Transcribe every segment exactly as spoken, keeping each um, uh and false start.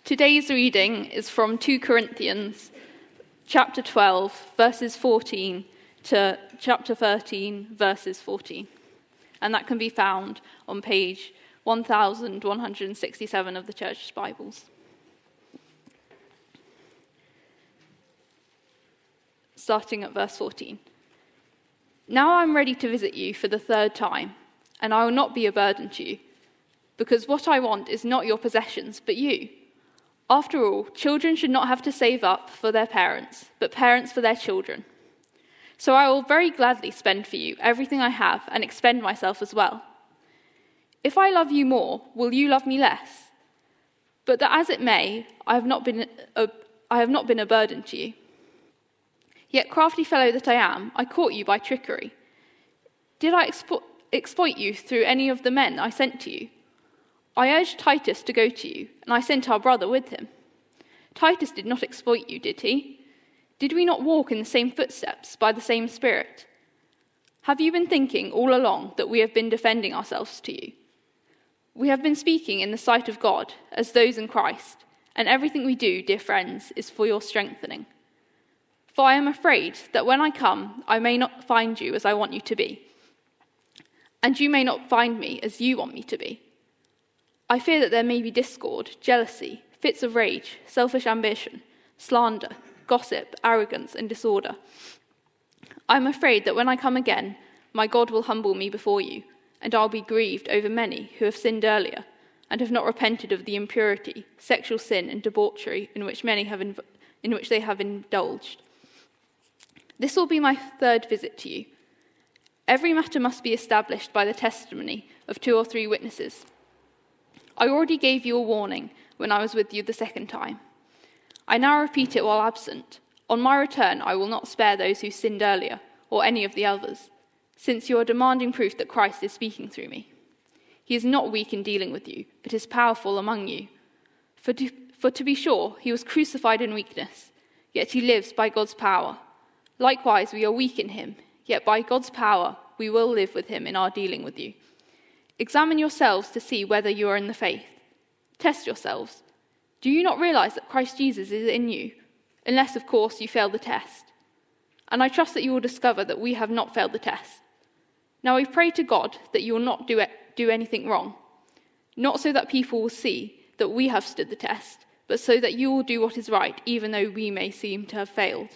Today's reading is from Second Corinthians chapter twelve, verses fourteen to chapter thirteen, verses fourteen. And that can be found on page one thousand one hundred sixty-seven of the Church's Bibles. Starting at verse fourteen. Now I am ready to visit you for the third time, and I will not be a burden to you, because what I want is not your possessions, but you. After all, children should not have to save up for their parents, but parents for their children. So I will very gladly spend for you everything I have and expend myself as well. If I love you more, will you love me less? But that as it may, I have not been a, I have not been a burden to you. Yet, crafty fellow that I am, I caught you by trickery. Did I expo- exploit you through any of the men I sent to you? I urged Titus to go to you, and I sent our brother with him. Titus did not exploit you, did he? Did we not walk in the same footsteps by the same Spirit? Have you been thinking all along that we have been defending ourselves to you? We have been speaking in the sight of God as those in Christ, and everything we do, dear friends, is for your strengthening. For I am afraid that when I come, I may not find you as I want you to be, and you may not find me as you want me to be. I fear that there may be discord, jealousy, fits of rage, selfish ambition, slander, gossip, arrogance, and disorder. I am afraid that when I come again, my God will humble me before you, and I'll be grieved over many who have sinned earlier and have not repented of the impurity, sexual sin, and debauchery in which many have inv- in which they have indulged. This will be my third visit to you. Every matter must be established by the testimony of two or three witnesses. I already gave you a warning when I was with you the second time. I now repeat it while absent. On my return, I will not spare those who sinned earlier, or any of the others, since you are demanding proof that Christ is speaking through me. He is not weak in dealing with you, but is powerful among you. For to, for to be sure, he was crucified in weakness, yet he lives by God's power. Likewise, we are weak in him, yet by God's power we will live with him in our dealing with you. Examine yourselves to see whether you are in the faith. Test yourselves. Do you not realize that Christ Jesus is in you? Unless, of course, you fail the test. And I trust that you will discover that we have not failed the test. Now we pray to God that you will not do, it, do anything wrong. Not so that people will see that we have stood the test, but so that you will do what is right, even though we may seem to have failed.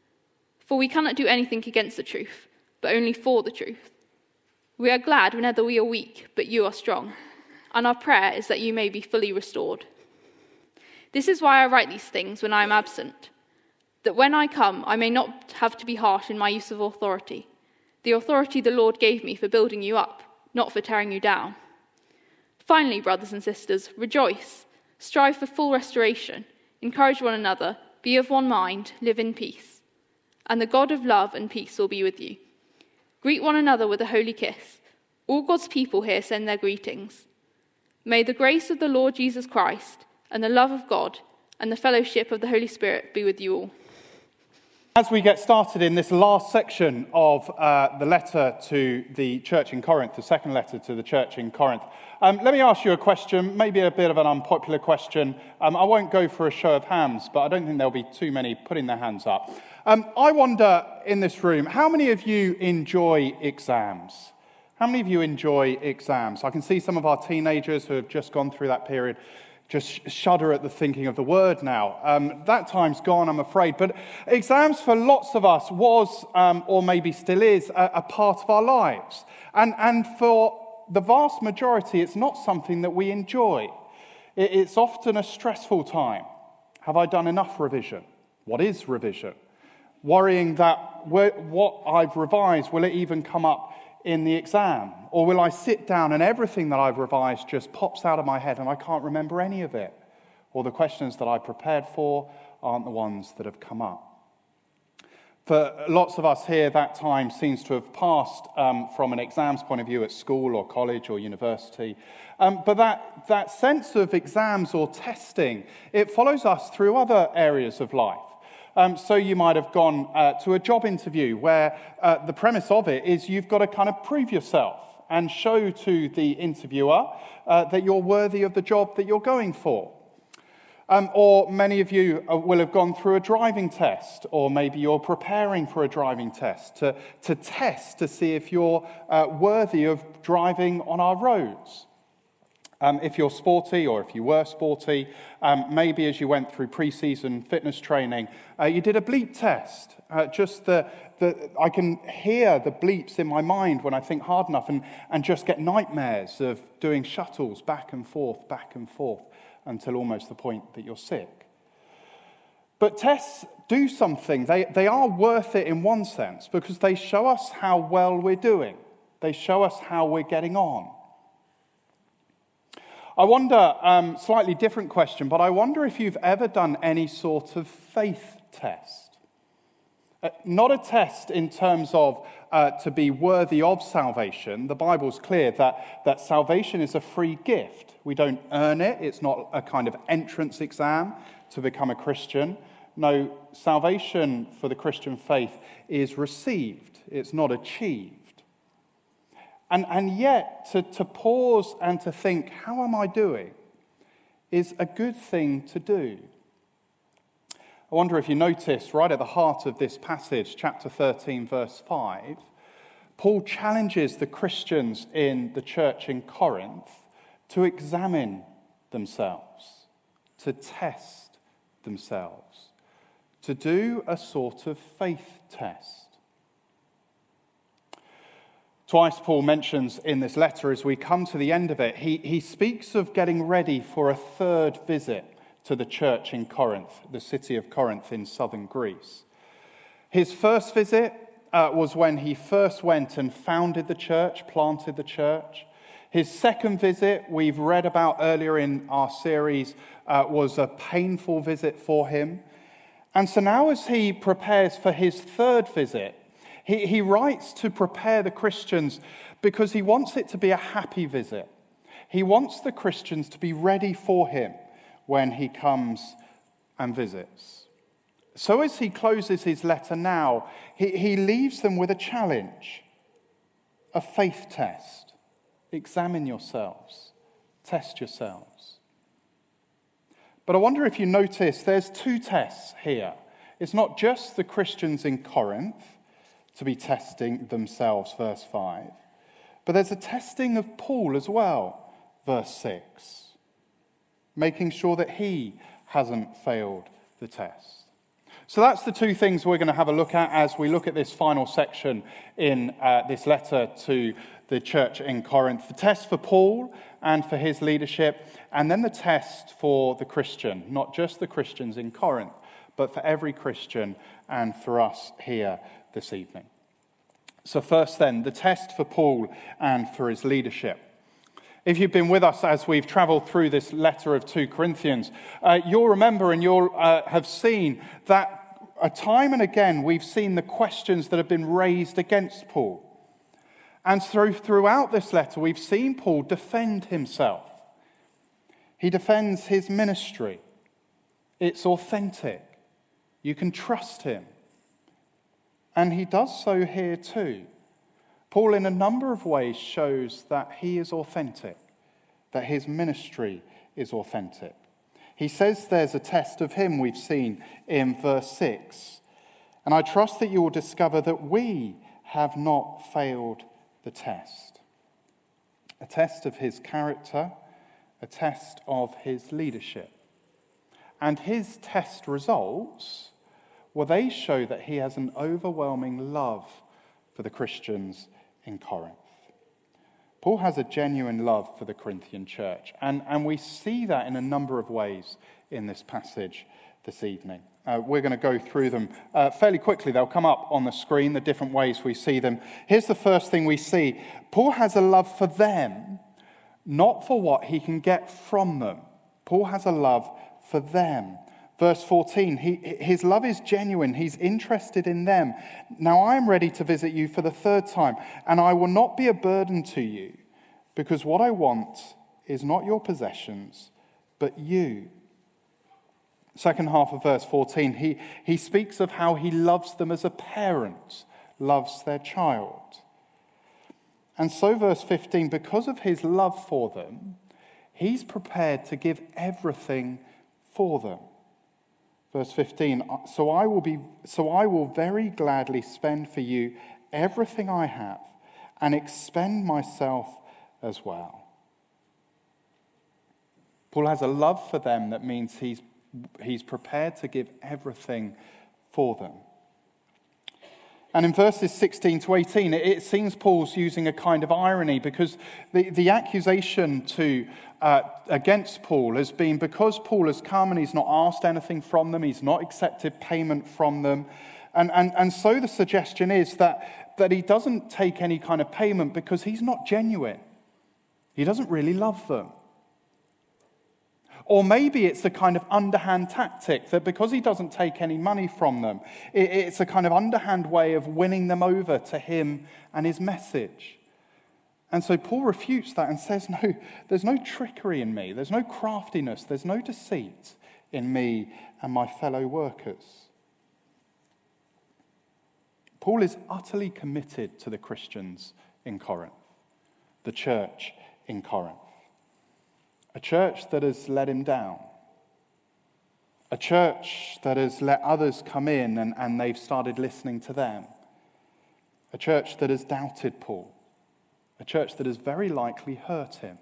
For we cannot do anything against the truth, but only for the truth. We are glad whenever we are weak, but you are strong, and our prayer is that you may be fully restored. This is why I write these things when I am absent, that when I come I may not have to be harsh in my use of authority, the authority the Lord gave me for building you up, not for tearing you down. Finally, brothers and sisters, rejoice, strive for full restoration, encourage one another, be of one mind, live in peace. And the God of love and peace will be with you. Greet one another with a holy kiss. All God's people here send their greetings. May the grace of the Lord Jesus Christ and the love of God and the fellowship of the Holy Spirit be with you all. As we get started in this last section of uh, the letter to the church in Corinth, the second letter to the church in Corinth, um, let me ask you a question, maybe a bit of an unpopular question. Um, I won't go for a show of hands, but I don't think there'll be too many putting their hands up. Um, I wonder in this room, how many of you enjoy exams? How many of you enjoy exams? I can see some of our teenagers who have just gone through that period just shudder at the thinking of the word now. Um, that time's gone, I'm afraid. But exams for lots of us was, um, or maybe still is, a, a part of our lives. And, and for the vast majority, it's not something that we enjoy. It, it's often a stressful time. Have I done enough revision? What is revision? Worrying that what I've revised, will it even come up in the exam? Or will I sit down and everything that I've revised just pops out of my head and I can't remember any of it? Or the questions that I prepared for aren't the ones that have come up. For lots of us here, that time seems to have passed um, from an exams point of view at school or college or university. Um, but that, that sense of exams or testing, it follows us through other areas of life. Um, so you might have gone uh, to a job interview where uh, the premise of it is you've got to kind of prove yourself and show to the interviewer uh, that you're worthy of the job that you're going for. Um, or many of you will have gone through a driving test, or maybe you're preparing for a driving test to, to test to see if you're uh, worthy of driving on our roads. Um, if you're sporty, or if you were sporty, um, maybe as you went through pre-season fitness training, uh, you did a bleep test. Uh, just the, the, I can hear the bleeps in my mind when I think hard enough, and, and just get nightmares of doing shuttles back and forth, back and forth, until almost the point that you're sick. But tests do something. They, they are worth it in one sense, because they show us how well we're doing. They show us how we're getting on. I wonder, um, slightly different question, but I wonder if you've ever done any sort of faith test. Uh, not a test in terms of uh, to be worthy of salvation. The Bible's clear that, that salvation is a free gift. We don't earn it. It's not a kind of entrance exam to become a Christian. No, salvation for the Christian faith is received. It's not achieved. And, and yet, to, to pause and to think, how am I doing, is a good thing to do. I wonder if you notice, right at the heart of this passage, chapter thirteen, verse five, Paul challenges the Christians in the church in Corinth to examine themselves, to test themselves, to do a sort of faith test. Twice Paul mentions in this letter, as we come to the end of it, he, he speaks of getting ready for a third visit to the church in Corinth, the city of Corinth in southern Greece. His first visit uh, was when he first went and founded the church, planted the church. His second visit, we've read about earlier in our series, uh, was a painful visit for him. And so now as he prepares for his third visit, he, he writes to prepare the Christians because he wants it to be a happy visit. He wants the Christians to be ready for him when he comes and visits. So as he closes his letter now, he, he leaves them with a challenge, a faith test. Examine yourselves, test yourselves. But I wonder if you notice there's two tests here. It's not just the Christians in Corinth to be testing themselves, verse five, but there's a testing of Paul as well, verse six, making sure that he hasn't failed the test. So that's the two things we're going to have a look at as we look at this final section in uh, this letter to the church in Corinth. The test for Paul and for his leadership, and then the test for the Christian, not just the Christians in Corinth, but for every Christian and for us here this evening. So first then, the test for Paul and for his leadership. If you've been with us as we've traveled through this letter of Second Corinthians, uh, you'll remember and you'll uh, have seen that uh, time and again we've seen the questions that have been raised against Paul. And through, throughout this letter, we've seen Paul defend himself. He defends his ministry. It's authentic. You can trust him. And he does so here too. Paul, in a number of ways, shows that he is authentic, that his ministry is authentic. He says there's a test of him we've seen in verse six. And I trust that you will discover that we have not failed the test. A test of his character, a test of his leadership. And his test results, well, they show that he has an overwhelming love for the Christians in Corinth. Paul has a genuine love for the Corinthian church, and, and we see that in a number of ways in this passage this evening. Uh, we're going to go through them uh, fairly quickly. They'll come up on the screen, the different ways we see them. Here's the first thing we see. Paul has a love for them, not for what he can get from them. Paul has a love for them. Verse fourteen, he, his love is genuine. He's interested in them. Now I am ready to visit you for the third time, and I will not be a burden to you, because what I want is not your possessions, but you. Second half of verse fourteen, he, he speaks of how he loves them as a parent loves their child. And so verse fifteen, because of his love for them, he's prepared to give everything for them. Verse fifteen, so I will be so I will very gladly spend for you everything I have and expend myself as well. Paul has a love for them that means he's he's prepared to give everything for them. And in verses sixteen to eighteen, it, it seems Paul's using a kind of irony, because the, the accusation to uh, against Paul has been because Paul has come and he's not asked anything from them, he's not accepted payment from them. And, and, and so the suggestion is that, that he doesn't take any kind of payment because he's not genuine. He doesn't really love them. Or maybe it's a kind of underhand tactic that because he doesn't take any money from them, it's a kind of underhand way of winning them over to him and his message. And so Paul refutes that and says, no, there's no trickery in me. There's no craftiness. There's no deceit in me and my fellow workers. Paul is utterly committed to the Christians in Corinth, the church in Corinth. A church that has let him down. A church that has let others come in and, and they've started listening to them. A church that has doubted Paul. A church that has very likely hurt him.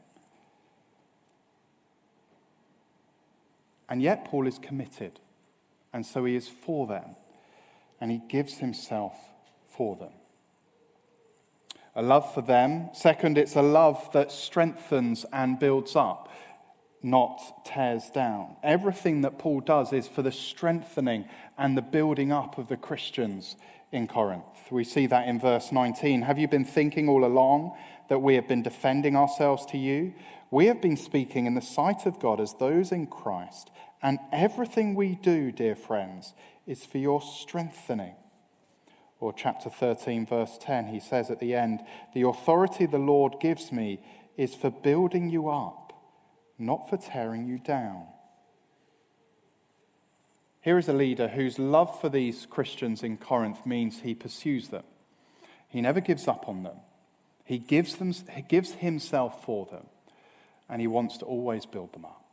And yet Paul is committed. And so he is for them. And he gives himself for them. A love for them. Second, it's a love that strengthens and builds up, not tears down. Everything that Paul does is for the strengthening and the building up of the Christians in Corinth. We see that in verse nineteen. Have you been thinking all along that we have been defending ourselves to you? We have been speaking in the sight of God as those in Christ, and everything we do, dear friends, is for your strengthening. Or chapter thirteen, verse ten, he says at the end, the authority the Lord gives me is for building you up, not for tearing you down. Here is a leader whose love for these Christians in Corinth means he pursues them. He never gives up on them. He gives them, he gives himself for them, and he wants to always build them up.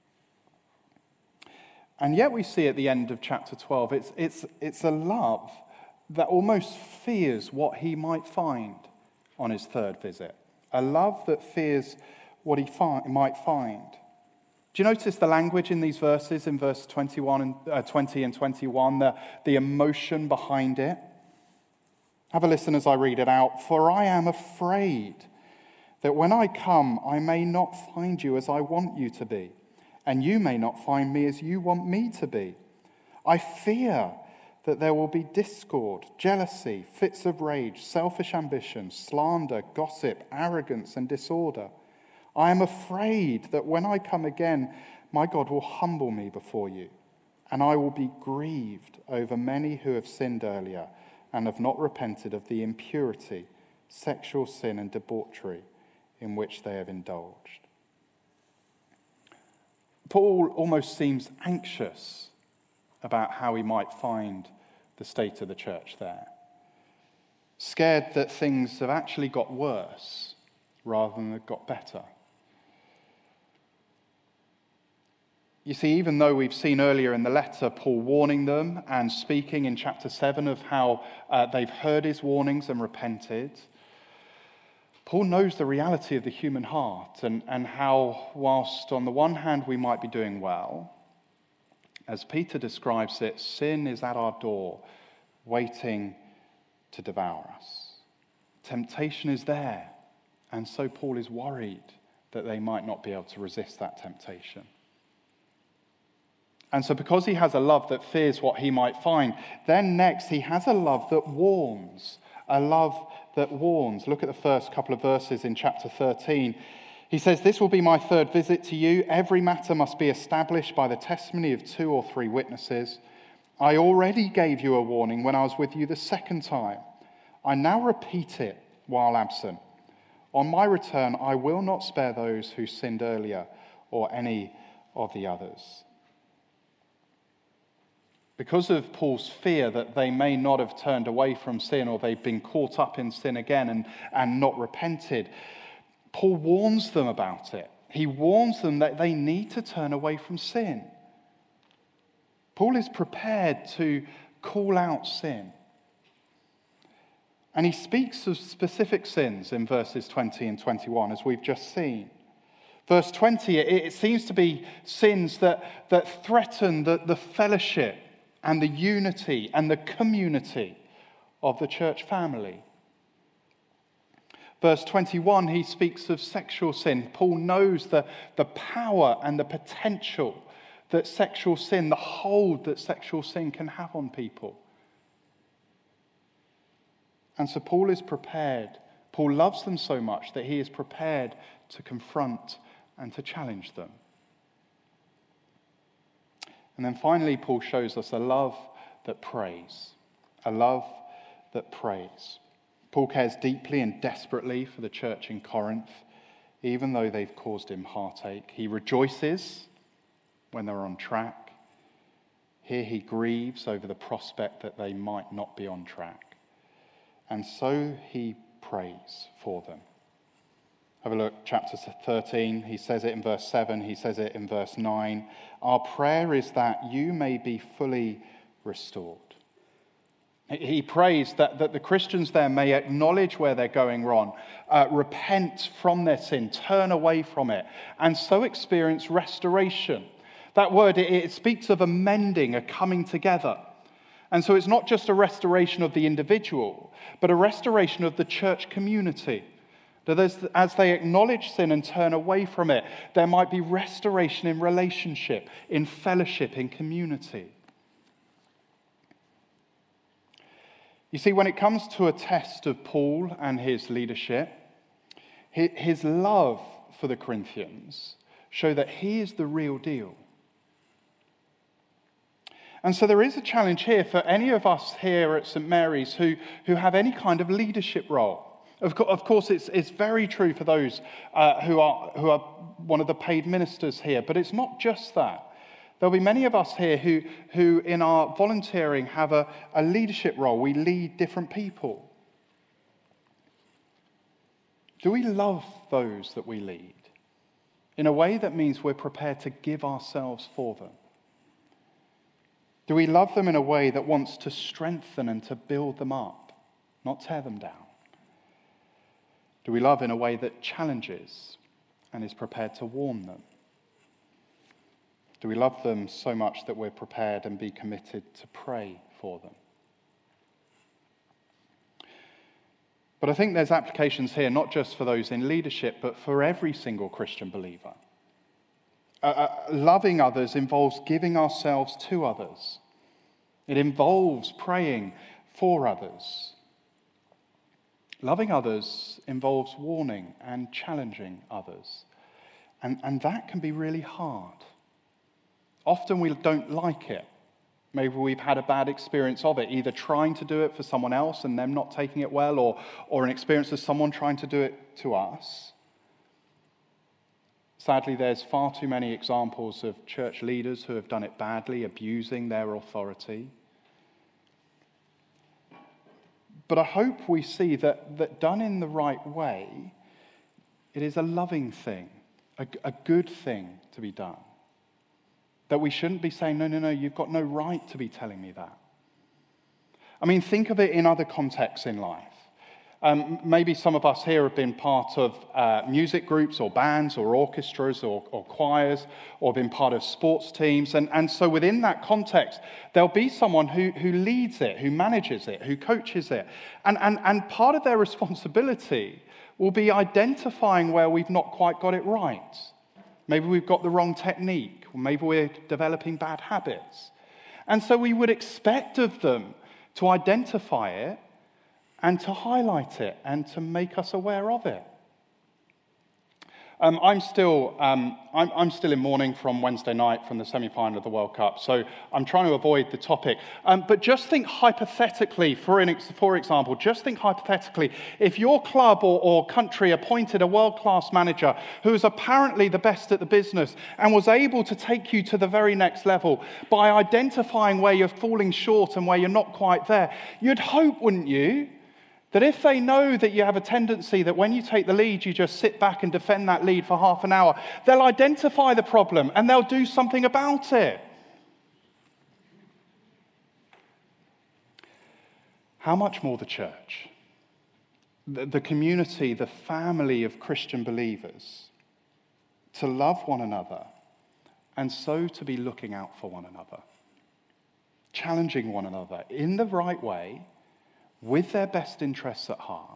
And yet we see at the end of chapter twelve, it's, it's, it's a love that almost fears what he might find on his third visit. A love that fears what he fi- might find. Do you notice the language in these verses, in verse twenty-one and uh, twenty and twenty-one, the, the emotion behind it? Have a listen as I read it out. For I am afraid that when I come, I may not find you as I want you to be, and you may not find me as you want me to be. I fear that there will be discord, jealousy, fits of rage, selfish ambition, slander, gossip, arrogance, and disorder. I am afraid that when I come again, my God will humble me before you, and I will be grieved over many who have sinned earlier and have not repented of the impurity, sexual sin, and debauchery in which they have indulged. Paul almost seems anxious about how he might find the state of the church there. Scared that things have actually got worse rather than have got better. You see, even though we've seen earlier in the letter Paul warning them and speaking in chapter seven of how uh, they've heard his warnings and repented, Paul knows the reality of the human heart and, and how, whilst on the one hand we might be doing well, as Peter describes it, sin is at our door, waiting to devour us. Temptation is there, and so Paul is worried that they might not be able to resist that temptation. And so because he has a love that fears what he might find, then next he has a love that warns, a love that warns. Look at the first couple of verses in chapter thirteen. He says, this will be my third visit to you. Every matter must be established by the testimony of two or three witnesses. I already gave you a warning when I was with you the second time. I now repeat it while absent. On my return, I will not spare those who sinned earlier or any of the others. Because of Paul's fear that they may not have turned away from sin or they've been caught up in sin again and, and not repented, Paul warns them about it. He warns them that they need to turn away from sin. Paul is prepared to call out sin. And he speaks of specific sins in verses twenty and twenty-one, as we've just seen. Verse twenty, it, it seems to be sins that, that threaten the, the fellowship and the unity and the community of the church family. Verse twenty-one, he speaks of sexual sin. Paul knows the, the power and the potential that sexual sin, the hold that sexual sin can have on people. And so Paul is prepared. Paul loves them so much that he is prepared to confront and to challenge them. And then finally, Paul shows us a love that prays. A love that prays. Paul cares deeply and desperately for the church in Corinth, even though they've caused him heartache. He rejoices when they're on track. Here he grieves over the prospect that they might not be on track. And so he prays for them. Have a look, chapter thirteen. He says it in verse seven. He says it in verse nine. Our prayer is that you may be fully restored. He prays that, that the Christians there may acknowledge where they're going wrong, uh, repent from their sin, turn away from it, and so experience restoration. That word, it, it speaks of a mending, a coming together. And so it's not just a restoration of the individual, but a restoration of the church community. That as, as they acknowledge sin and turn away from it, there might be restoration in relationship, in fellowship, in community. You see, when it comes to a test of Paul and his leadership, his love for the Corinthians show that he is the real deal. And so there is a challenge here for any of us here at St Mary's who, who have any kind of leadership role. Of, co- of course, it's, it's very true for those uh, who are who are one of the paid ministers here, but it's not just that. There'll be many of us here who, who in our volunteering have a, a leadership role. We lead different people. Do we love those that we lead in a way that means we're prepared to give ourselves for them? Do we love them in a way that wants to strengthen and to build them up, not tear them down? Do we love in a way that challenges and is prepared to warn them? Do we love them so much that we're prepared and be committed to pray for them? But I think there's applications here, not just for those in leadership, but for every single Christian believer. Uh, uh, loving others involves giving ourselves to others. It involves praying for others. Loving others involves warning and challenging others. And, and that can be really hard. Often we don't like it. Maybe we've had a bad experience of it, either trying to do it for someone else and them not taking it well, or, or an experience of someone trying to do it to us. Sadly, there's far too many examples of church leaders who have done it badly, abusing their authority. But I hope we see that, that done in the right way, it is a loving thing, a, a good thing to be done. That we shouldn't be saying, no, no, no, you've got no right to be telling me that. I mean, think of it in other contexts in life. Um, maybe some of us here have been part of uh, music groups or bands or orchestras or, or choirs, or been part of sports teams. And, and so within that context, there'll be someone who, who leads it, who manages it, who coaches it. And, and, and part of their responsibility will be identifying where we've not quite got it right. Maybe we've got the wrong technique, or maybe we're developing bad habits. And so we would expect of them to identify it and to highlight it and to make us aware of it. Um, I'm still um, I'm, I'm still in mourning from Wednesday night from the semi-final of the World Cup, so I'm trying to avoid the topic. Um, but just think hypothetically, for, an, for example, just think hypothetically, if your club or, or country appointed a world-class manager who was apparently the best at the business and was able to take you to the very next level by identifying where you're falling short and where you're not quite there, you'd hope, wouldn't you, that if they know that you have a tendency that when you take the lead, you just sit back and defend that lead for half an hour, they'll identify the problem and they'll do something about it. how much more the church, the, the community, the family of Christian believers, to love one another and so to be looking out for one another, challenging one another in the right way with their best interests at heart.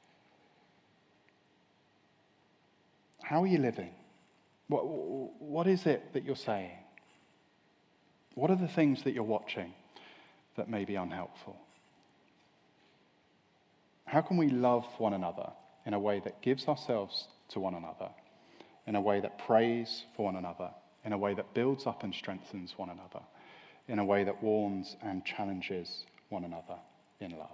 How are you living? What, what is it that you're saying? What are the things that you're watching that may be unhelpful? How can we love one another in a way that gives ourselves to one another, in a way that prays for one another, in a way that builds up and strengthens one another, in a way that warns and challenges one another in love?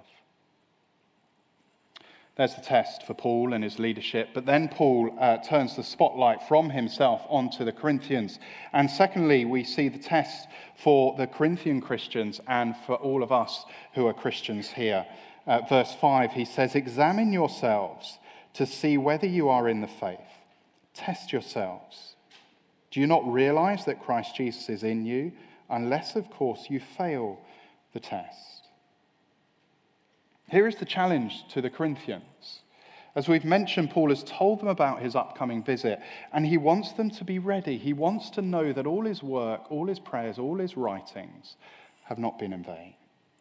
There's the test for Paul and his leadership, but then Paul uh, turns the spotlight from himself onto the Corinthians. And secondly, we see the test for the Corinthian Christians and for all of us who are Christians here. Uh, verse five, he says, "Examine yourselves to see whether you are in the faith. Test yourselves. Do you not realize that Christ Jesus is in you, unless, of course, you fail the test?" Here is the challenge to the Corinthians. As we've mentioned, Paul has told them about his upcoming visit, and he wants them to be ready. He wants to know that all his work, all his prayers, all his writings have not been in vain.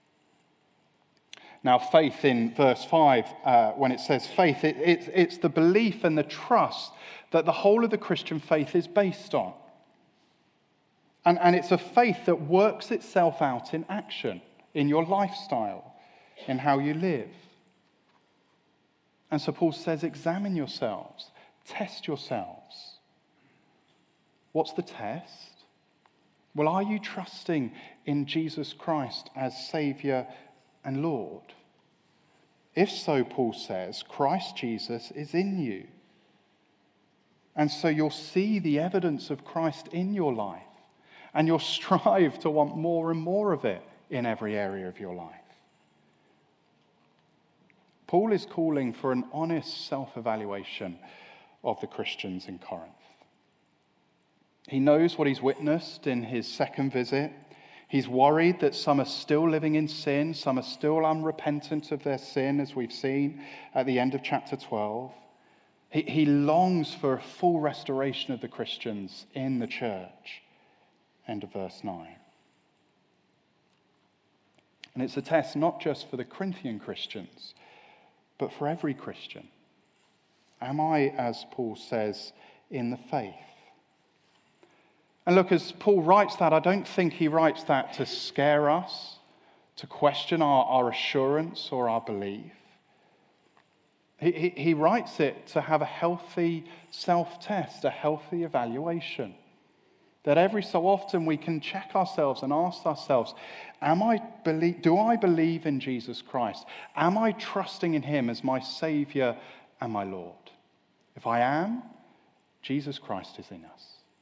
Now, faith in verse five, uh, when it says faith, it, it, it's the belief and the trust that the whole of the Christian faith is based on. And, and it's a faith that works itself out in action, in your lifestyle, in how you live. And so Paul says, examine yourselves, test yourselves. What's the test? Well, are you trusting in Jesus Christ as Saviour and Lord? If so, Paul says, Christ Jesus is in you. And so you'll see the evidence of Christ in your life, and you'll strive to want more and more of it in every area of your life. Paul is calling for an honest self-evaluation of the Christians in Corinth. He knows what he's witnessed in his second visit. He's worried that some are still living in sin, some are still unrepentant of their sin, as we've seen at the end of chapter twelve. He, he longs for a full restoration of the Christians in the church. End of verse nine. And it's a test not just for the Corinthian Christians, but for every Christian. Am I, as Paul says, in the faith? And look, as Paul writes that, I don't think he writes that to scare us, to question our, our assurance or our belief. He, he, he writes it to have a healthy self-test, a healthy evaluation. That every so often we can check ourselves and ask ourselves, am I believe, do I believe in Jesus Christ? Am I trusting in him as my Saviour and my Lord? If I am, Jesus Christ is in us.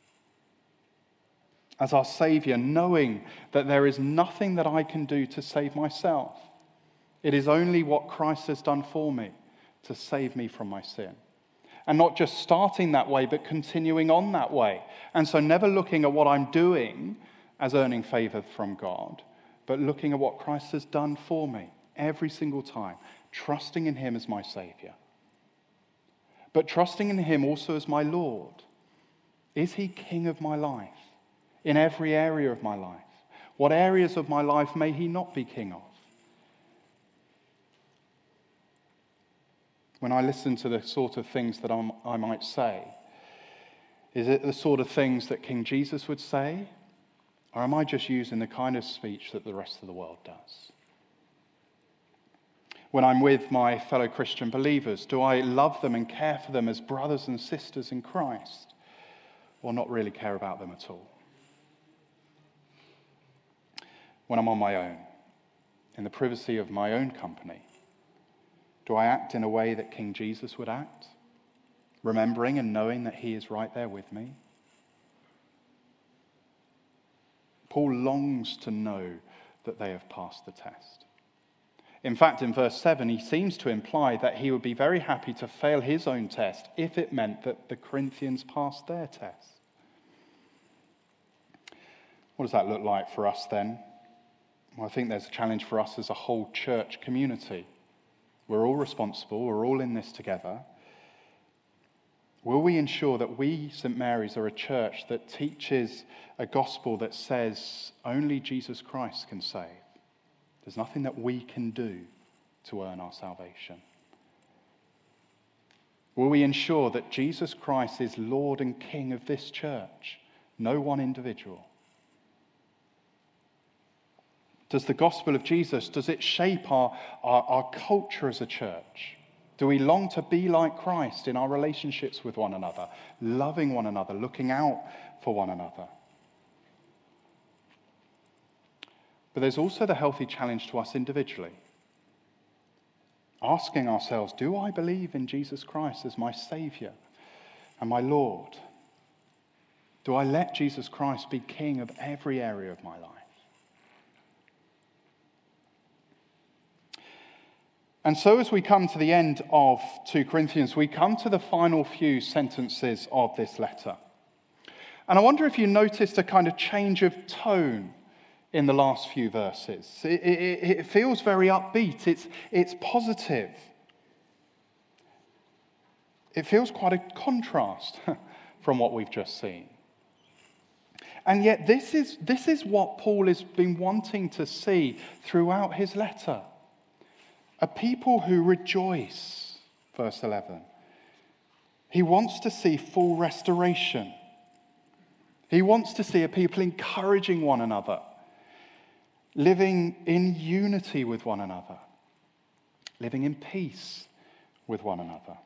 As our Saviour, knowing that there is nothing that I can do to save myself. It is only what Christ has done for me to save me from my sin. And not just starting that way, but continuing on that way. And so never looking at what I'm doing as earning favour from God, but looking at what Christ has done for me every single time, trusting in him as my Saviour. But trusting in him also as my Lord. Is he King of my life in every area of my life? What areas of my life may he not be King of? When I listen to the sort of things that I'm, I might say, is it the sort of things that King Jesus would say? Or am I just using the kind of speech that the rest of the world does? When I'm with my fellow Christian believers, do I love them and care for them as brothers and sisters in Christ? Or not really care about them at all? When I'm on my own, in the privacy of my own company, do I act in a way that King Jesus would act, remembering and knowing that he is right there with me? Paul longs to know that they have passed the test. In fact, in verse seven, he seems to imply that he would be very happy to fail his own test if it meant that the Corinthians passed their test. What does that look like for us then? Well, I think there's a challenge for us as a whole church community. We're all responsible, we're all in this together. Will we ensure that we, Saint Mary's, are a church that teaches a gospel that says only Jesus Christ can save? There's nothing that we can do to earn our salvation. Will we ensure that Jesus Christ is Lord and King of this church, no one individual? Does the gospel of Jesus, does it shape our, our, our culture as a church? Do we long to be like Christ in our relationships with one another, loving one another, looking out for one another? But there's also the healthy challenge to us individually. Asking ourselves, do I believe in Jesus Christ as my Saviour and my Lord? Do I let Jesus Christ be King of every area of my life? And so as we come to the end of Second Corinthians, we come to the final few sentences of this letter. And I wonder if you noticed a kind of change of tone in the last few verses. It, it, it feels very upbeat. It's, it's positive. It feels quite a contrast from what we've just seen. And yet this is, this is what Paul has been wanting to see throughout his letter. A people who rejoice, verse eleven. He wants to see full restoration. He wants to see a people encouraging one another, living in unity with one another, living in peace with one another.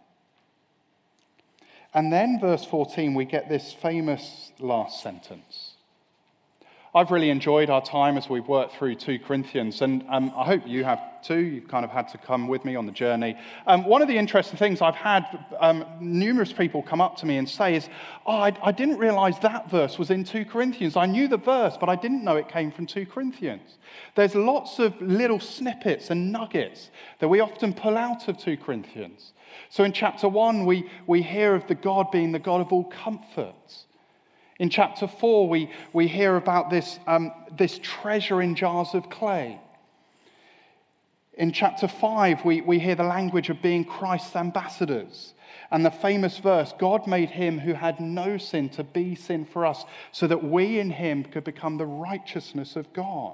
And then, verse fourteen, we get this famous last sentence. I've really enjoyed our time as we've worked through Second Corinthians, and um, I hope you have too. You've kind of had to come with me on the journey. Um, one of the interesting things I've had um, numerous people come up to me and say is, oh, I, I didn't realize that verse was in Second Corinthians. I knew the verse, but I didn't know it came from Second Corinthians. There's lots of little snippets and nuggets that we often pull out of Second Corinthians. So in chapter one, we, we hear of the God being the God of all comfort. In chapter four, we, we hear about this, um, this treasure in jars of clay. In chapter five, we, we hear the language of being Christ's ambassadors. And the famous verse, God made him who had no sin to be sin for us, so that we in him could become the righteousness of God.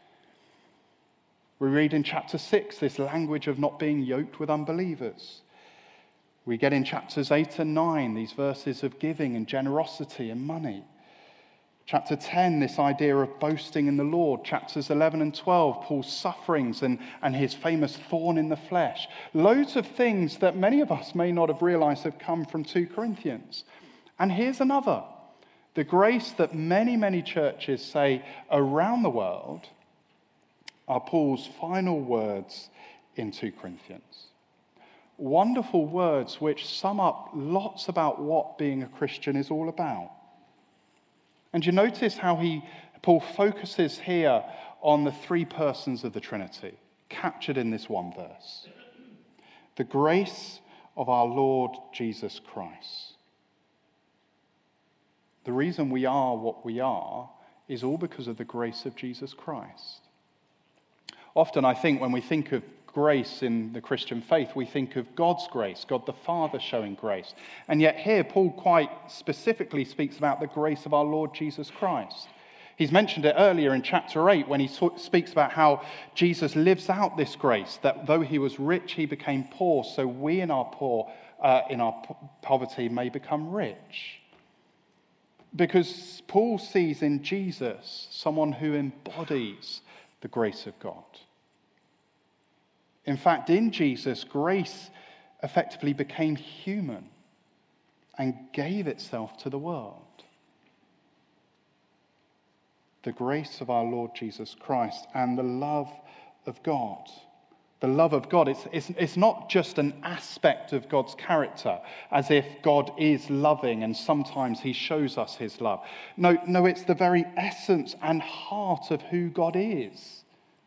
We read in chapter six this language of not being yoked with unbelievers. We get in chapters eight and nine these verses of giving and generosity and money. Chapter ten, this idea of boasting in the Lord. Chapters eleven and twelve, Paul's sufferings and, and his famous thorn in the flesh. Loads of things that many of us may not have realized have come from Second Corinthians. And here's another. The grace that many, many churches say around the world are Paul's final words in Second Corinthians. Wonderful words which sum up lots about what being a Christian is all about. And you notice how he, Paul focuses here on the three persons of the Trinity, captured in this one verse. The grace of our Lord Jesus Christ. The reason we are what we are is all because of the grace of Jesus Christ. Often I think when we think of grace in the Christian faith, we think of God's grace, God the Father showing grace. And yet here, Paul quite specifically speaks about the grace of our Lord Jesus Christ. He's mentioned it earlier in chapter eight when he speaks about how Jesus lives out this grace, that though he was rich, he became poor, so we in our poor, uh, in our poverty may become rich. Because Paul sees in Jesus someone who embodies the grace of God. In fact, in Jesus, grace effectively became human and gave itself to the world. The grace of our Lord Jesus Christ and the love of God. The love of God, it's, it's, it's not just an aspect of God's character, as if God is loving and sometimes he shows us his love. No, no, it's the very essence and heart of who God is.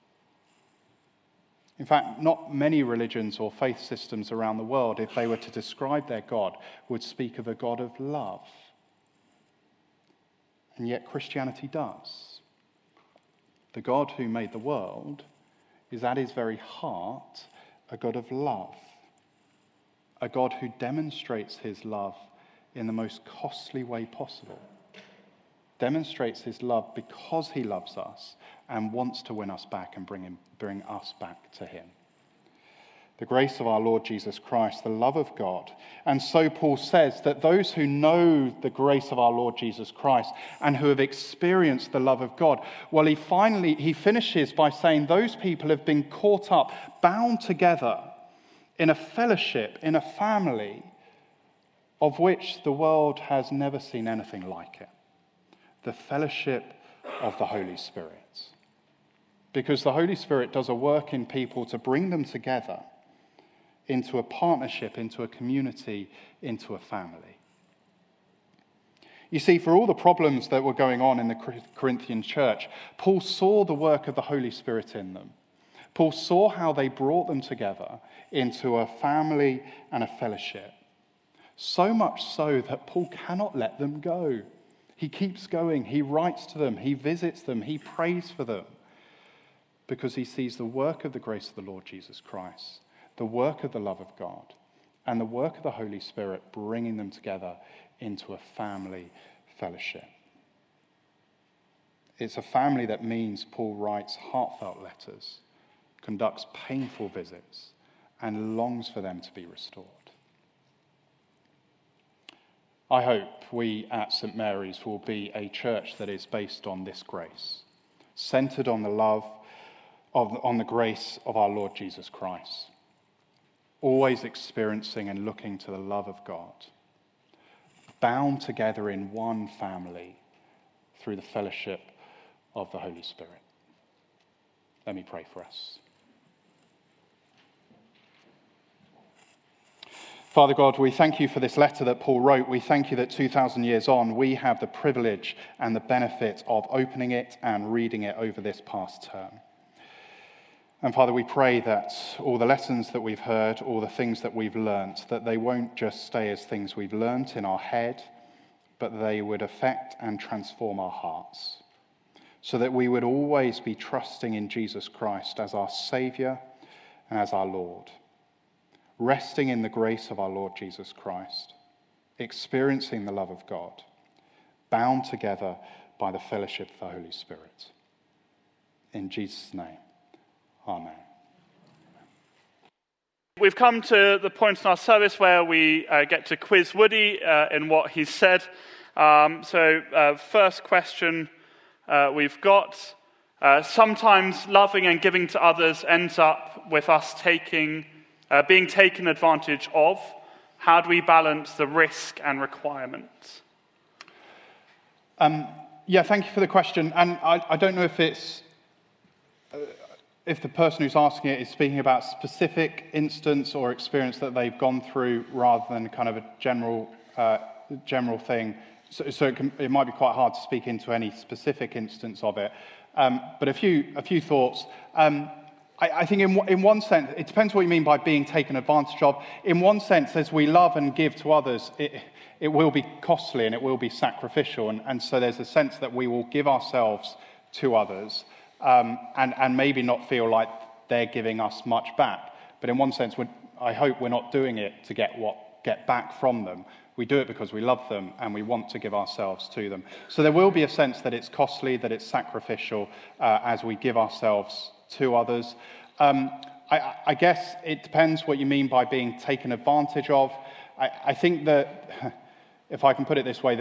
In fact, not many religions or faith systems around the world, if they were to describe their God, would speak of a God of love. And yet Christianity does. The God who made the world is at his very heart a God of love, a God who demonstrates his love in the most costly way possible, demonstrates his love because he loves us and wants to win us back and bring, him, bring us back to him. The grace of our Lord Jesus Christ, the love of God. And so Paul says that those who know the grace of our Lord Jesus Christ and who have experienced the love of God, well, he finally, he finishes by saying those people have been caught up, bound together in a fellowship, in a family of which the world has never seen anything like it. The fellowship of the Holy Spirit. Because the Holy Spirit does a work in people to bring them together into a partnership, into a community, into a family. You see, for all the problems that were going on in the Corinthian church, Paul saw the work of the Holy Spirit in them. Paul saw how they brought them together into a family and a fellowship. So much so that Paul cannot let them go. He keeps going. He writes to them. He visits them. He prays for them. Because he sees the work of the grace of the Lord Jesus Christ, the work of the love of God, and the work of the Holy Spirit bringing them together into a family fellowship. It's a family that means Paul writes heartfelt letters, conducts painful visits, and longs for them to be restored. I hope we at St Mary's will be a church that is based on this grace, centered on the love, of, on the grace of our Lord Jesus Christ, always experiencing and looking to the love of God, bound together in one family through the fellowship of the Holy Spirit. Let me pray for us. Father God, we thank you for this letter that Paul wrote. We thank you that two thousand years on, we have the privilege and the benefit of opening it and reading it over this past term. And Father, we pray that all the lessons that we've heard, all the things that we've learnt, that they won't just stay as things we've learnt in our head, but they would affect and transform our hearts, so that we would always be trusting in Jesus Christ as our Saviour and as our Lord, resting in the grace of our Lord Jesus Christ, experiencing the love of God, bound together by the fellowship of the Holy Spirit. In Jesus' name, amen. We've come to the point in our service where we uh, get to quiz Woody uh, in what he's said. Um, so, uh, first question uh, we've got. Uh, sometimes loving and giving to others ends up with us taking, uh, being taken advantage of. How do we balance the risk and requirements? Um, yeah, thank you for the question. And I, I don't know if it's... Uh, if the person who's asking it is speaking about specific instance or experience that they've gone through rather than kind of a general uh, general thing. So, so it, can, it might be quite hard to speak into any specific instance of it. Um, but a few a few thoughts. Um, I, I think in, in one sense, it depends what you mean by being taken advantage of. In one sense, as we love and give to others, it, it will be costly and it will be sacrificial. And, and so there's a sense that we will give ourselves to others. Um, and, and maybe not feel like they're giving us much back. But in one sense, we're, I hope we're not doing it to get what get back from them. We do it because we love them and we want to give ourselves to them. So there will be a sense that it's costly, that it's sacrificial uh, as we give ourselves to others. Um, I, I guess it depends what you mean by being taken advantage of. I, I think that, if I can put it this way, the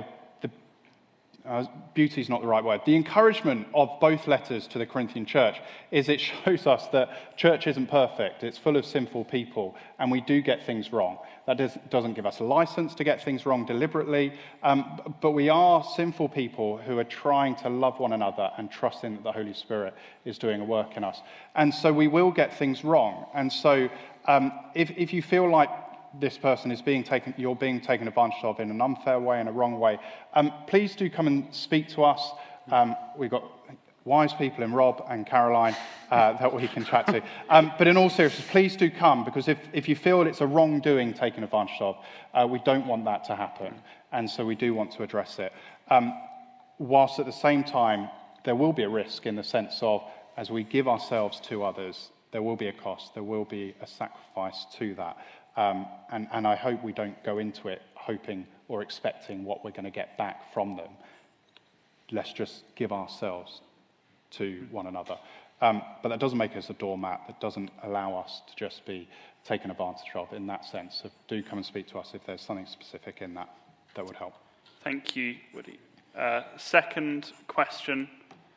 Uh, beauty is not the right word. The encouragement of both letters to the Corinthian church is it shows us that church isn't perfect. It's full of sinful people, and we do get things wrong. That does, doesn't give us a license to get things wrong deliberately, um, but we are sinful people who are trying to love one another and trusting that the Holy Spirit is doing a work in us. And so we will get things wrong. And so um, if, if you feel like this person is being taken, you're being taken advantage of in an unfair way, in a wrong way, um, please do come and speak to us. Um, we've got wise people in Rob and Caroline uh, that we can chat to. Um, but in all seriousness, please do come, because if, if you feel it's a wrongdoing taken advantage of, uh, we don't want that to happen. And so we do want to address it. Um, whilst at the same time, there will be a risk in the sense of, as we give ourselves to others, there will be a cost, there will be a sacrifice to that. Um, and, and I hope we don't go into it hoping or expecting what we're going to get back from them. Let's just give ourselves to one another. Um, but that doesn't make us a doormat. That doesn't allow us to just be taken advantage of in that sense. So do come and speak to us if there's something specific in that that would help. Thank you, Woody. Uh, second question.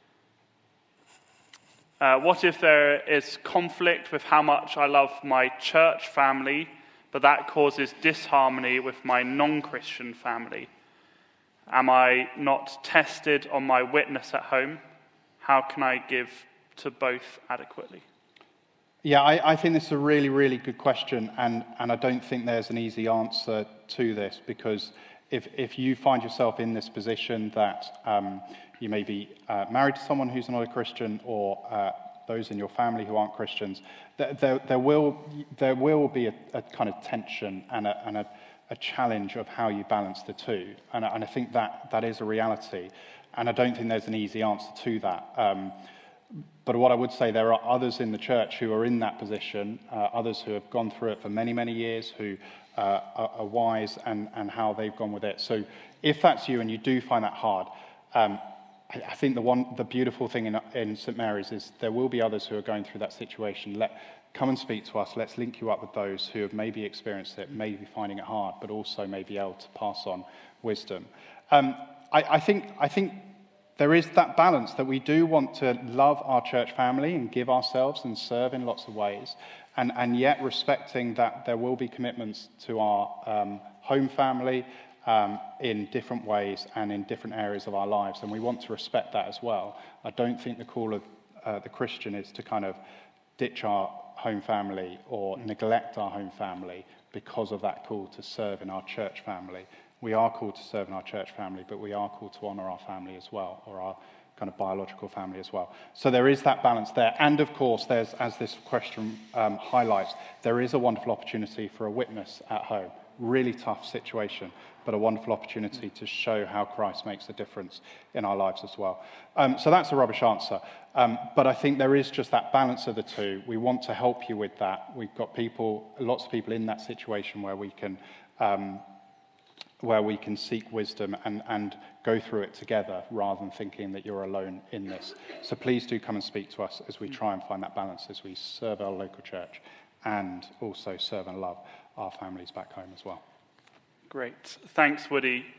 Uh, what if there is conflict with how much I love my church family, but that causes disharmony with my non-Christian family? Am I not tested on my witness at home? How can I give to both adequately? Yeah, I, I think this is a really, really good question, and, and I don't think there's an easy answer to this, because if, if you find yourself in this position that um, you may be uh, married to someone who's not a Christian, or uh, those in your family who aren't Christians, there, there, there, will, there will be a, a kind of tension and, a, and a, a challenge of how you balance the two, and, and I think that, that is a reality, and I don't think there's an easy answer to that. Um, But what I would say, there are others in the church who are in that position, uh, others who have gone through it for many, many years, who uh, are, are wise and, and how they've gone with it. So if that's you and you do find that hard, um, I, I think the one, the beautiful thing in, in St Mary's is there will be others who are going through that situation. Let come and speak to us. Let's link you up with those who have maybe experienced it, maybe finding it hard, but also may be able to pass on wisdom. Um, I, I think. I think. There is that balance that we do want to love our church family and give ourselves and serve in lots of ways, and, and yet respecting that there will be commitments to our um, home family um, in different ways and in different areas of our lives, and we want to respect that as well. I don't think the call of uh, the Christian is to kind of ditch our home family or neglect our home family because of that call to serve in our church family. We are called to serve in our church family, but we are called to honour our family as well, or our kind of biological family as well. So there is that balance there. And of course, there's, as this question um, highlights, there is a wonderful opportunity for a witness at home. Really tough situation, but a wonderful opportunity to show how Christ makes a difference in our lives as well. Um, so that's a rubbish answer. Um, but I think there is just that balance of the two. We want to help you with that. We've got people, lots of people in that situation where we can... Um, where we can seek wisdom and, and go through it together rather than thinking that you're alone in this. So please do come and speak to us as we try and find that balance as we serve our local church and also serve and love our families back home as well. Great. Thanks, Woody.